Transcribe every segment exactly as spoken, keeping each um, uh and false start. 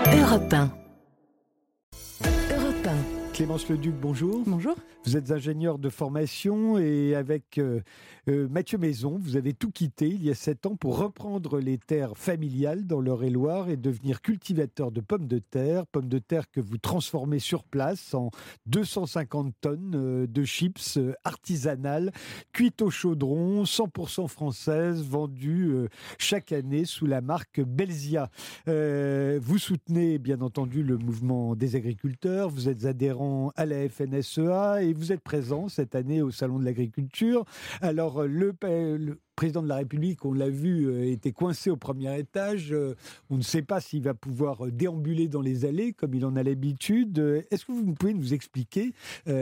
Europe un. Europe un. Clémence Leduc, bonjour. Bonjour. Vous êtes ingénieur de formation et avec euh, euh, Mathieu Maison, vous avez tout quitté il y a sept ans pour reprendre les terres familiales dans l'Eure-et-Loire et devenir cultivateur de pommes de terre. Pommes de terre que vous transformez sur place en deux cent cinquante tonnes euh, de chips euh, artisanales, cuites au chaudron, cent pour cent françaises, vendues euh, chaque année sous la marque Belzia. Euh, vous soutenez bien entendu le mouvement des agriculteurs, vous êtes adhérent à la F N S E A et vous êtes présent cette année au Salon de l'Agriculture. Alors, le, le président de la République, on l'a vu, était coincé au premier étage. On ne sait pas s'il va pouvoir déambuler dans les allées comme il en a l'habitude. Est-ce que vous pouvez nous expliquer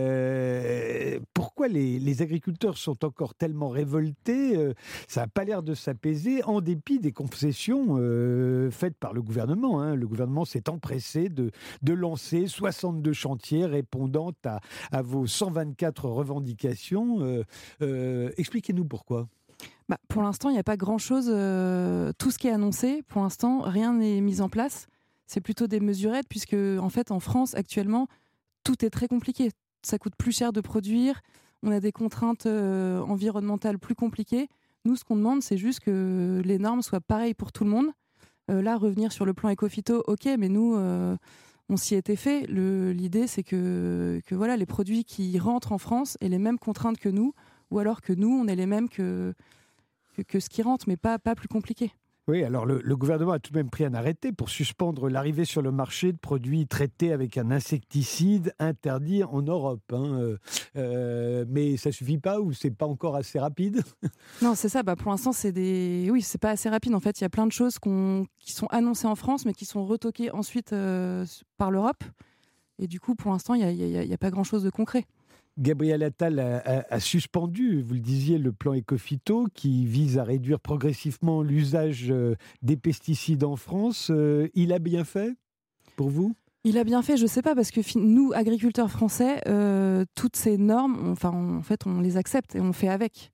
euh, pourquoi les, les agriculteurs sont encore tellement révoltés? Ça n'a pas l'air de s'apaiser en dépit des concessions euh, faites par le gouvernement. Hein. Le gouvernement s'est empressé de, de lancer soixante-deux chantiers répondant à, à vos cent vingt-quatre revendications. Euh, euh, expliquez-nous pourquoi. Bah, pour l'instant, il n'y a pas grand-chose. Euh, tout ce qui est annoncé, pour l'instant, rien n'est mis en place. C'est plutôt des mesurettes, puisque en fait, en France, actuellement, tout est très compliqué. Ça coûte plus cher de produire. On a des contraintes euh, environnementales plus compliquées. Nous, ce qu'on demande, c'est juste que les normes soient pareilles pour tout le monde. Euh, là, revenir sur le plan éco-phyto, ok, mais nous, euh, on s'y était fait. Le, l'idée, c'est que, que voilà, les produits qui rentrent en France aient les mêmes contraintes que nous, ou alors que nous, on ait les mêmes que... Que, que ce qui rentre, mais pas, pas plus compliqué. Oui, alors le, le gouvernement a tout de même pris un arrêté pour suspendre l'arrivée sur le marché de produits traités avec un insecticide interdit en Europe. Hein. Euh, mais ça suffit pas ou c'est pas encore assez rapide? Non, c'est ça. Bah, pour l'instant, c'est des. Oui, c'est pas assez rapide. En fait, il y a plein de choses qu'on... qui sont annoncées en France, mais qui sont retoquées ensuite euh, par l'Europe. Et du coup, pour l'instant, il n'y a, a, a pas grand-chose de concret. Gabriel Attal a, a, a suspendu, vous le disiez, le plan Écophyto qui vise à réduire progressivement l'usage des pesticides en France. Euh, il a bien fait pour vous? Il a bien fait, je ne sais pas, parce que nous, agriculteurs français, euh, toutes ces normes, on, enfin, on, en fait, on les accepte et on fait avec.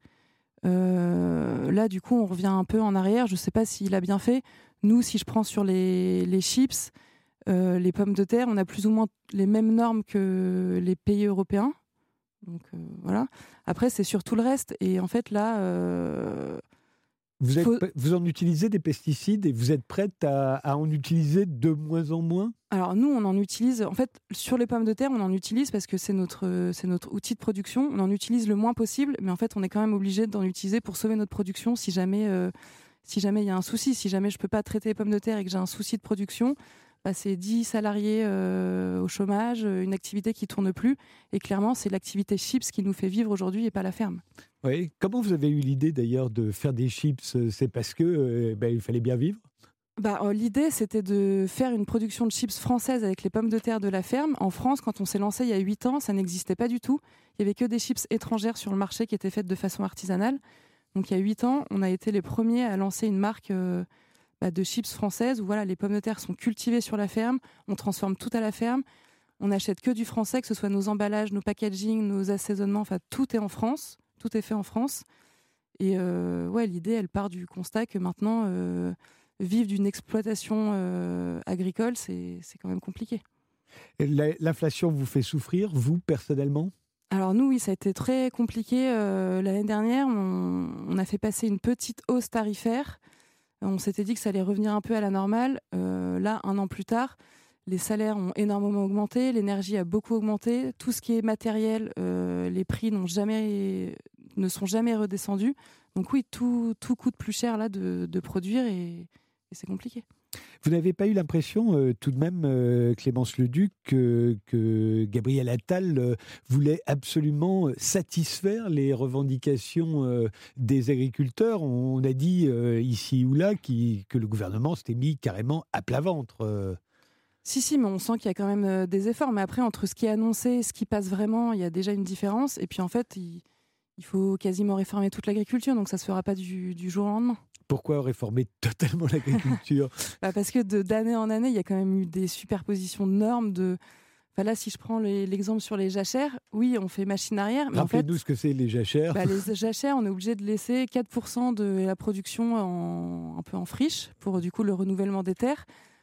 Euh, là, du coup, on revient un peu en arrière. Je ne sais pas s'il a bien fait. Nous, si je prends sur les, les chips, euh, les pommes de terre, on a plus ou moins les mêmes normes que les pays européens. Donc euh, voilà. Après, c'est sur tout le reste. Et en fait, là... Euh, vous, êtes, faut... vous en utilisez des pesticides et vous êtes prête à, à en utiliser de moins en moins? Alors nous, on en utilise... En fait, sur les pommes de terre, on en utilise parce que c'est notre, c'est notre outil de production. On en utilise le moins possible, mais en fait, on est quand même obligé d'en utiliser pour sauver notre production si jamais euh, si jamais il y a un souci. Si jamais je ne peux pas traiter les pommes de terre et que j'ai un souci de production... Bah, c'est dix salariés euh, au chômage, une activité qui ne tourne plus. Et clairement, c'est l'activité chips qui nous fait vivre aujourd'hui et pas la ferme. Oui. Comment vous avez eu l'idée d'ailleurs de faire des chips? C'est parce que euh, bah, il fallait bien vivre? Bah, euh, l'idée, c'était de faire une production de chips française avec les pommes de terre de la ferme. En France, quand on s'est lancé il y a huit ans, ça n'existait pas du tout. Il n'y avait que des chips étrangères sur le marché qui étaient faites de façon artisanale. Donc il y a huit ans, on a été les premiers à lancer une marque... Euh, de chips françaises où voilà, les pommes de terre sont cultivées sur la ferme, on transforme tout à la ferme, on n'achète que du français, que ce soit nos emballages, nos packaging, nos assaisonnements, enfin tout est en France, tout est fait en France. Et euh, ouais, l'idée, elle part du constat que maintenant, euh, vivre d'une exploitation euh, agricole, c'est, c'est quand même compliqué. Et l'inflation vous fait souffrir, vous, personnellement ? Alors nous, oui, ça a été très compliqué. Euh, l'année dernière, on, on a fait passer une petite hausse tarifaire. On s'était dit que ça allait revenir un peu à la normale. Euh, là, un an plus tard, les salaires ont énormément augmenté, l'énergie a beaucoup augmenté. Tout ce qui est matériel, euh, les prix n'ont jamais, ne sont jamais redescendus. Donc oui, tout, tout coûte plus cher là de, de produire et, et c'est compliqué. Vous n'avez pas eu l'impression, euh, tout de même, euh, Clémence Leduc, que, que Gabriel Attal euh, voulait absolument satisfaire les revendications euh, des agriculteurs? On a dit euh, ici ou là qui, que le gouvernement s'était mis carrément à plat ventre. Euh. Si, si, mais on sent qu'il y a quand même euh, des efforts. Mais après, entre ce qui est annoncé et ce qui passe vraiment, il y a déjà une différence. Et puis en fait, il, il faut quasiment réformer toute l'agriculture, donc ça ne se fera pas du, du jour au lendemain. Pourquoi réformer totalement l'agriculture? bah Parce que de, d'année en année, il y a quand même eu des superpositions de normes. De... Enfin là, si je prends les, l'exemple sur les jachères, oui, on fait machine arrière. Mais Rappelez-nous en fait, ce que c'est les jachères. Bah, les jachères, on est obligé de laisser quatre pour cent de la production en, un peu en friche pour du coup le renouvellement des terres.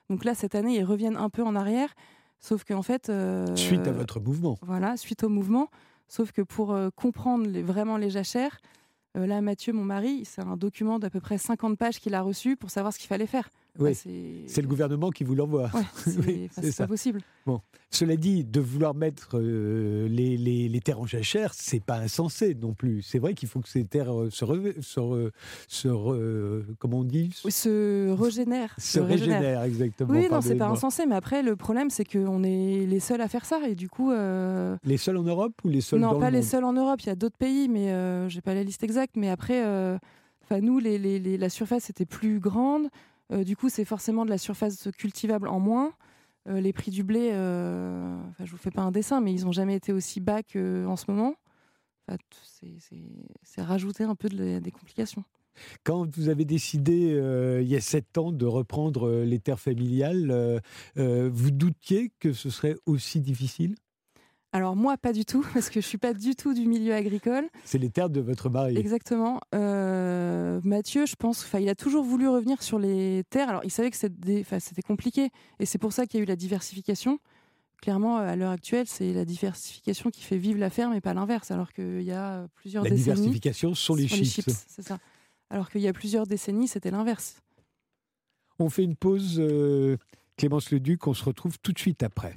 Donc là, cette année, ils reviennent un peu en arrière, sauf qu'en fait... Euh, suite à votre mouvement. Voilà, suite au mouvement. Sauf que pour euh, comprendre les, vraiment les jachères, euh, là, Mathieu, mon mari, c'est un document d'à peu près cinquante pages qu'il a reçu pour savoir ce qu'il fallait faire. Oui, enfin, c'est... c'est le gouvernement qui vous l'envoie. Ouais, c'est, oui, enfin, c'est, c'est pas possible. Bon. Cela dit, de vouloir mettre euh, les, les, les terres en jachère, c'est pas insensé non plus. C'est vrai qu'il faut que ces terres se, re, se, re, se re, comment on dit oui, se régénèrent. Se, se régénèrent, régénère, exactement. Oui, non, c'est pas insensé. Mais après, le problème, c'est qu'on est les seuls à faire ça. Et du coup, euh... les seuls en Europe ou les seuls non, dans le pas monde ? les seuls en Europe. Il y a d'autres pays, mais euh, j'ai pas la liste exacte. Mais après, euh... enfin, nous, les, les, les, la surface était plus grande. Euh, du coup, c'est forcément de la surface cultivable en moins. Euh, les prix du blé, euh... enfin, je vous fais pas un dessin, mais ils n'ont jamais été aussi bas qu'en ce moment. Enfin, c'est, c'est, c'est rajouter un peu de la, des complications. Quand vous avez décidé, euh, il y a sept ans, de reprendre euh, les terres familiales, euh, euh, vous doutiez que ce serait aussi difficile ? Alors moi, pas du tout, parce que je suis pas du tout du milieu agricole. C'est les terres de votre mari. Exactement. Euh, Mathieu, je pense, il a toujours voulu revenir sur les terres. Alors il savait que c'était, c'était compliqué, et c'est pour ça qu'il y a eu la diversification. Clairement, à l'heure actuelle, c'est la diversification qui fait vivre la ferme et pas l'inverse, alors qu'il y a plusieurs la décennies... La diversification sont les, sur chips. les chips. C'est ça. Alors qu'il y a plusieurs décennies, c'était l'inverse. On fait une pause, euh, Clémence Leduc, on se retrouve tout de suite après.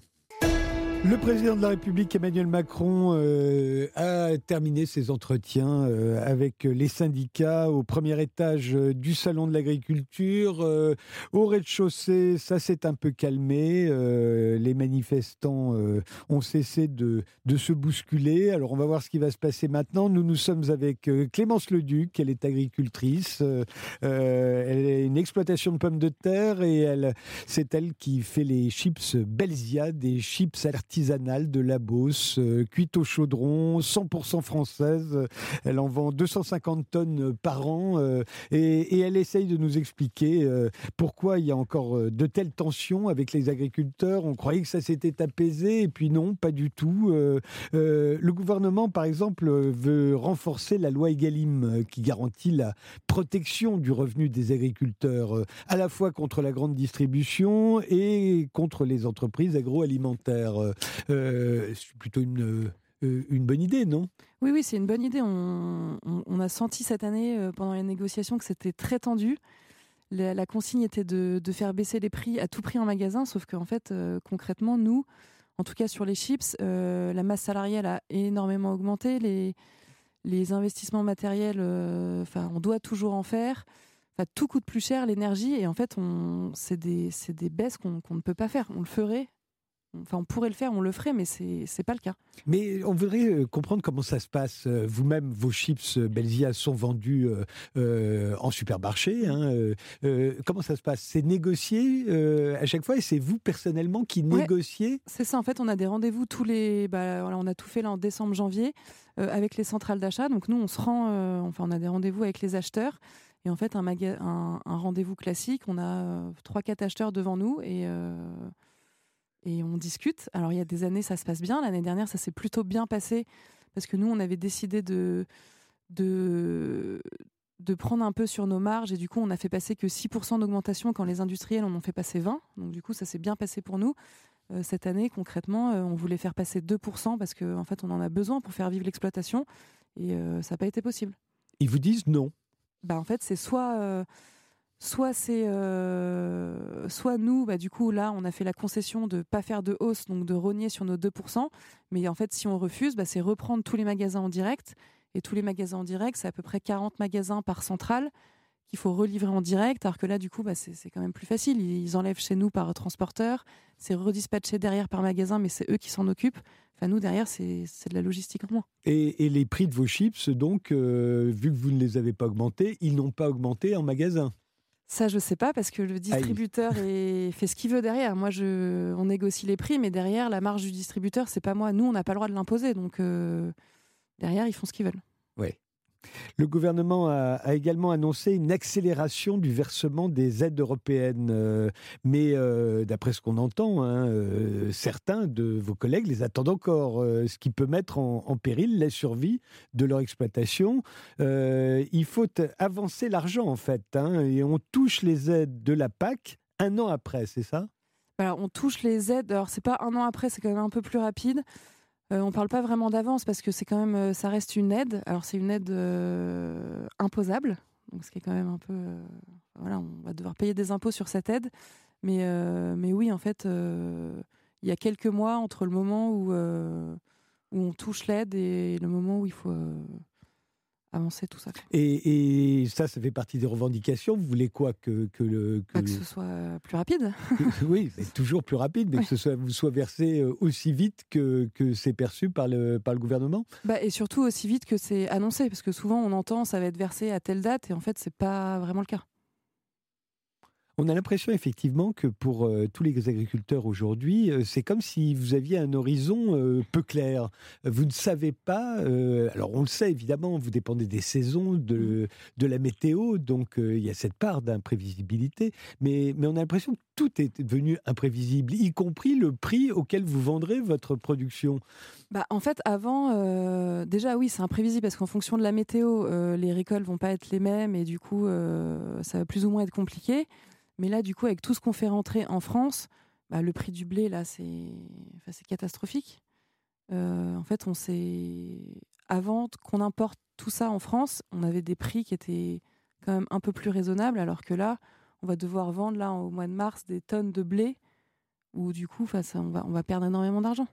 Le président de la République, Emmanuel Macron, euh, a terminé ses entretiens euh, avec les syndicats au premier étage euh, du Salon de l'Agriculture. Euh, au rez-de-chaussée, ça s'est un peu calmé. Euh, les manifestants euh, ont cessé de, de se bousculer. Alors, on va voir ce qui va se passer maintenant. Nous, nous sommes avec euh, Clémence Leduc. Elle est agricultrice. Euh, euh, elle a une exploitation de pommes de terre et elle, c'est elle qui fait les chips Belsia, des chips artisanales artisanale de la Beauce, euh, cuite au chaudron, cent pour cent française. Elle en vend deux cent cinquante tonnes par an euh, et, et elle essaye de nous expliquer euh, pourquoi il y a encore euh, de telles tensions avec les agriculteurs. On croyait que ça s'était apaisé et puis non, pas du tout. Euh, euh, le gouvernement, par exemple, veut renforcer la loi Egalim euh, qui garantit la protection du revenu des agriculteurs, euh, à la fois contre la grande distribution et contre les entreprises agroalimentaires. Euh, Euh, c'est plutôt une, euh, une bonne idée, non ? Oui, oui, c'est une bonne idée. On, on, on a senti cette année, euh, pendant les négociations, que c'était très tendu. La, la consigne était de, de faire baisser les prix à tout prix en magasin, sauf qu'en fait, euh, concrètement, nous, en tout cas sur les chips, euh, la masse salariale a énormément augmenté. Les, les investissements matériels, euh, on doit toujours en faire. Enfin, tout coûte plus cher, l'énergie, et en fait, on, c'est, des, c'est des baisses qu'on, qu'on ne peut pas faire. On le ferait. Enfin, on pourrait le faire, on le ferait, mais c'est c'est pas le cas. Mais on voudrait comprendre comment ça se passe. Vous-même, vos chips Belsia sont vendus euh, euh, en supermarché. Hein. Euh, comment ça se passe ? C'est négocié euh, à chaque fois et c'est vous personnellement qui ouais, négociez ? C'est ça. En fait, on a des rendez-vous tous les. Bah, voilà, on a tout fait là en décembre, janvier euh, avec les centrales d'achat. Donc nous, on se rend. Euh, enfin, on a des rendez-vous avec les acheteurs. Et en fait, un, maga- un, un rendez-vous classique, on a trois, euh, quatre acheteurs devant nous et. Euh, Et on discute. Alors, il y a des années, ça se passe bien. L'année dernière, ça s'est plutôt bien passé parce que nous, on avait décidé de, de, de prendre un peu sur nos marges. Et du coup, on n'a fait passer que six pour cent d'augmentation quand les industriels en ont fait passer vingt pour cent. Donc, du coup, ça s'est bien passé pour nous. Euh, cette année, concrètement, euh, on voulait faire passer deux pour cent parce qu'en en fait, on en a besoin pour faire vivre l'exploitation. Et euh, ça n'a pas été possible. Ils vous disent non ? Bah, en fait, c'est soit... Euh, Soit c'est, euh, soit nous, bah, du coup, là, on a fait la concession de ne pas faire de hausse, donc de rogner sur nos deux pour cent. Mais en fait, si on refuse, bah, c'est reprendre tous les magasins en direct. Et tous les magasins en direct, c'est à peu près quarante magasins par centrale qu'il faut relivrer en direct. Alors que là, du coup, bah, c'est, c'est quand même plus facile. Ils enlèvent chez nous par transporteur. C'est redispatché derrière par magasin, mais c'est eux qui s'en occupent. Enfin, nous, derrière, c'est, c'est de la logistique en moins. Et, et les prix de vos chips, donc, euh, vu que vous ne les avez pas augmentés, ils n'ont pas augmenté en magasin ? Ça, je sais pas, parce que le distributeur est... fait ce qu'il veut derrière. Moi, je... on négocie les prix, mais derrière, la marge du distributeur, c'est pas moi. Nous, on n'a pas le droit de l'imposer. Donc, euh... derrière, ils font ce qu'ils veulent. Oui. Le gouvernement a, a également annoncé une accélération du versement des aides européennes. Euh, mais euh, d'après ce qu'on entend, hein, euh, certains de vos collègues les attendent encore, euh, ce qui peut mettre en, en péril la survie de leur exploitation. Euh, il faut avancer l'argent, en fait, hein, et on touche les aides de la P A C Un an après, c'est ça ? Alors, on touche les aides. Alors, c'est pas un an après, c'est quand même un peu plus rapide. Euh, on parle pas vraiment d'avance parce que c'est quand même, euh, ça reste une aide. Alors, c'est une aide euh, imposable, donc ce qui est quand même un peu, euh, voilà, on va devoir payer des impôts sur cette aide. Mais, euh, mais oui, en fait, euh, il y a quelques mois entre le moment où, euh, où on touche l'aide et le moment où il faut euh, avancer tout ça. Et, et ça, ça fait partie des revendications. Vous voulez quoi que, que, le, que, Pas que ce soit plus rapide. que, oui, mais toujours plus rapide, mais oui. que ce soit, vous soit versé aussi vite que, que c'est perçu par le, par le gouvernement. Bah, et surtout aussi vite que c'est annoncé, parce que souvent on entend ça va être versé à telle date, et en fait, c'est pas vraiment le cas. On a l'impression effectivement que pour euh, tous les agriculteurs aujourd'hui, euh, c'est comme si vous aviez un horizon euh, peu clair. Vous ne savez pas, euh, alors on le sait évidemment, vous dépendez des saisons, de, de la météo, donc euh, il y a cette part d'imprévisibilité, mais, mais on a l'impression que tout est devenu imprévisible, y compris le prix auquel vous vendrez votre production. Bah, en fait, avant, euh, déjà oui, c'est imprévisible parce qu'en fonction de la météo, euh, les récoltes vont pas être les mêmes et du coup, euh, ça va plus ou moins être compliqué. Mais là, du coup, avec tout ce qu'on fait rentrer en France, bah, le prix du blé, là, c'est, enfin, c'est catastrophique. Euh, en fait, on s'est... Avant qu'on importe tout ça en France, on avait des prix qui étaient quand même un peu plus raisonnables, alors que là, on va devoir vendre, là, au mois de mars, des tonnes de blé, où du coup, ça, on va, on va perdre énormément d'argent.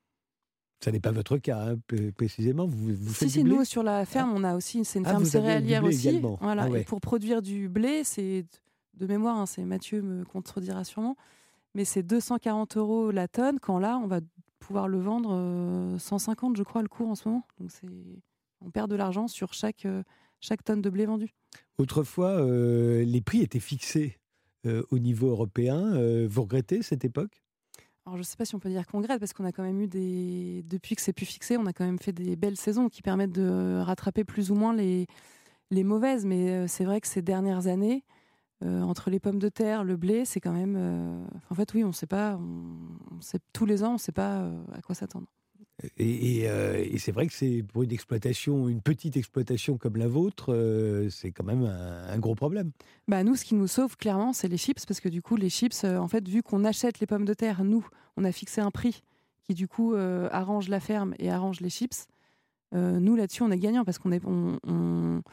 Ça n'est pas votre cas, hein, précisément. Vous, vous faites si, du si, blé ? nous, sur la ferme, ah. on a aussi, c'est une ah, ferme céréalière aussi. Également. Voilà. Ah ouais. Et pour produire du blé, c'est... De mémoire, hein, c'est Mathieu me contredira sûrement, mais c'est deux cent quarante euros la tonne, quand là, on va pouvoir le vendre euh, cent cinquante, je crois, le cours en ce moment. Donc c'est... on perd de l'argent sur chaque, euh, chaque tonne de blé vendue. Autrefois, euh, les prix étaient fixés euh, au niveau européen. Euh, vous regrettez cette époque ? Alors, je ne sais pas si on peut dire qu'on regrette, parce qu'on a quand même eu des... Depuis que c'est plus fixé, on a quand même fait des belles saisons qui permettent de rattraper plus ou moins les, les mauvaises. Mais euh, c'est vrai que ces dernières années, Euh, entre les pommes de terre, le blé, c'est quand même... Euh... En fait, oui, on sait pas... On... On sait... Tous les ans, on ne sait pas euh, à quoi s'attendre. Et, et, euh, et c'est vrai que c'est pour une exploitation, une petite exploitation comme la vôtre, euh, c'est quand même un, un gros problème. Bah, nous, ce qui nous sauve, clairement, c'est les chips, parce que du coup, les chips, euh, en fait, vu qu'on achète les pommes de terre, nous, on a fixé un prix qui, du coup, euh, arrange la ferme et arrange les chips. Euh, nous, là-dessus, on est gagnant, parce qu'on est... On, on...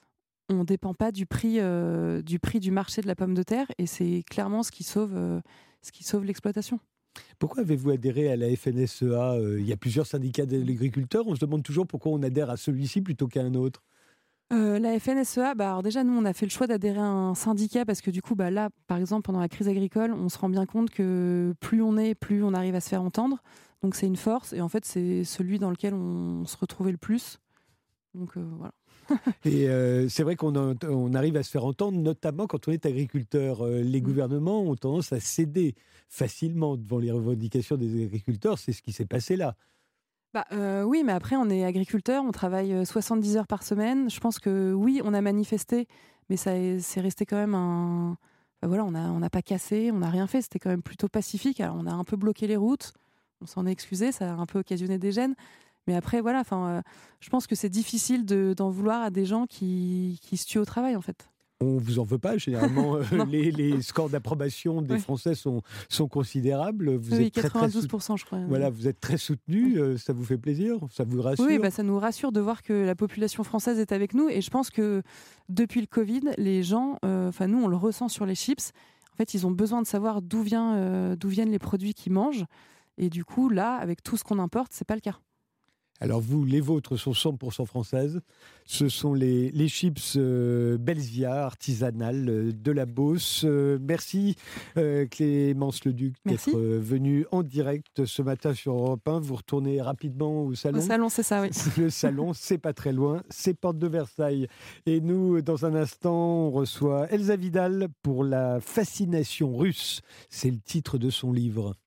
on ne dépend pas du prix, euh, du prix du marché de la pomme de terre, et c'est clairement ce qui sauve, euh, ce qui sauve l'exploitation. Pourquoi avez-vous adhéré à la F N S E A ? Il y a plusieurs syndicats d'agriculteurs. On se demande toujours pourquoi on adhère à celui-ci plutôt qu'à un autre. Euh, la F N S E A, bah, alors déjà, nous, on a fait le choix d'adhérer à un syndicat parce que du coup, bah, là, par exemple, pendant la crise agricole, on se rend bien compte que plus on est, plus on arrive à se faire entendre. Donc, c'est une force. Et en fait, c'est celui dans lequel on se retrouvait le plus. Donc, euh, voilà. Et euh, c'est vrai qu'on a, on arrive à se faire entendre, notamment quand on est agriculteur. Euh, les mmh. gouvernements ont tendance à céder facilement devant les revendications des agriculteurs. C'est ce qui s'est passé là. Bah, euh, oui, mais après, on est agriculteur, on travaille soixante-dix heures par semaine. Je pense que oui, on a manifesté, mais ça c'est resté quand même un... Enfin, voilà, on n'a on a pas cassé, on n'a rien fait. C'était quand même plutôt pacifique. Alors, on a un peu bloqué les routes, on s'en est excusé, ça a un peu occasionné des gênes. Mais après, voilà, euh, je pense que c'est difficile de, d'en vouloir à des gens qui, qui se tuent au travail, en fait. On ne vous en veut pas, généralement, euh, les, les scores d'approbation des oui. Français sont, sont considérables. Vous oui, êtes quatre-vingt-douze pour cent, très, très, je crois. Voilà, vous êtes très soutenu, euh, ça vous fait plaisir, ça vous rassure ? Oui, bah, ça nous rassure de voir que la population française est avec nous. Et je pense que depuis le Covid, les gens, enfin euh, nous, on le ressent sur les chips, en fait, ils ont besoin de savoir d'où, vient, euh, d'où viennent les produits qu'ils mangent. Et du coup, là, avec tout ce qu'on importe, ce n'est pas le cas. Alors vous, les vôtres sont cent pour cent françaises. Ce sont les, les chips euh, Belzia, artisanales euh, de la Beauce. Euh, merci euh, Clémence Leduc merci. d'être euh, venue en direct ce matin sur Europe un. Vous retournez rapidement au salon. Au salon, c'est ça, oui. Le salon, c'est pas très loin, c'est porte de Versailles. Et nous, dans un instant, on reçoit Elsa Vidal pour La fascination russe. C'est le titre de son livre.